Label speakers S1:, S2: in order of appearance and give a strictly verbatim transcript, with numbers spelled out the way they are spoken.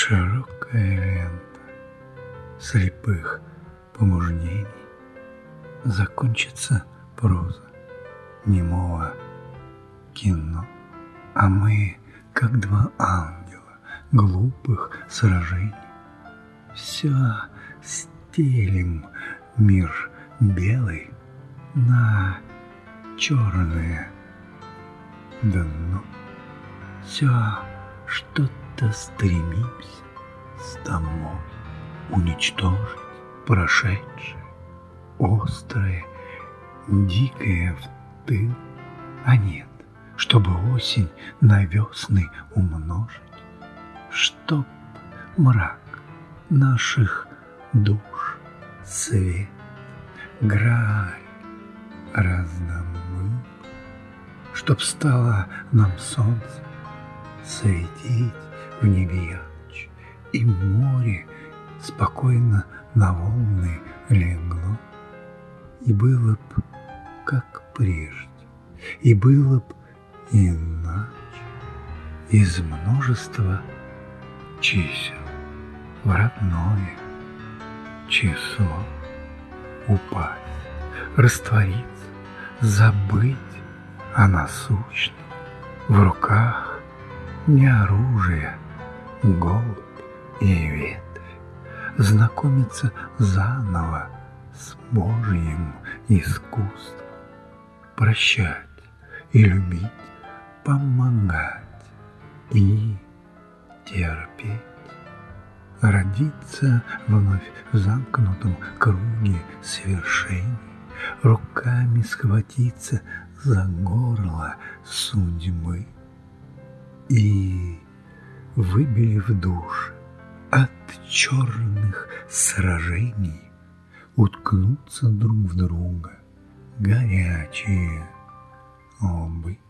S1: Широкая лента слепых помужнений, закончится проза немого кино, а мы, как два ангела глупых сражений, все стелим мир белый на черное дно. Все что-то стремимся с тобой уничтожить прошедшее, острое, дикое в тыл, а нет, чтобы осень на весны умножить, чтоб мрак наших душ свет, граль раздобыл, чтоб стало нам солнце светить в небе ярче, и море спокойно на волны легло, и было б как прежде, и было б иначе. Из множества чисел в родное число упасть, раствориться, забыть о насущном. В руках не оружие, голубь и ветвь, знакомиться заново с Божьим искусством, прощать и любить, помогать и терпеть, родиться вновь в замкнутом круге свершений, руками схватиться за горло судьбы и, выбелив душ от черных сражений, уткнуться друг в друга горячие лбы.